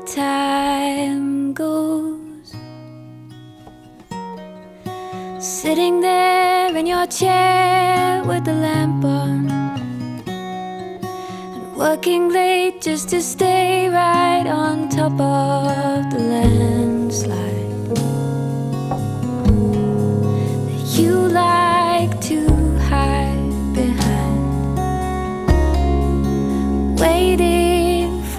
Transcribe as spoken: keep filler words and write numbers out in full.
time goes, sitting there in your chair with the lamp on, and working late just to stay right on top of the landslide that you like.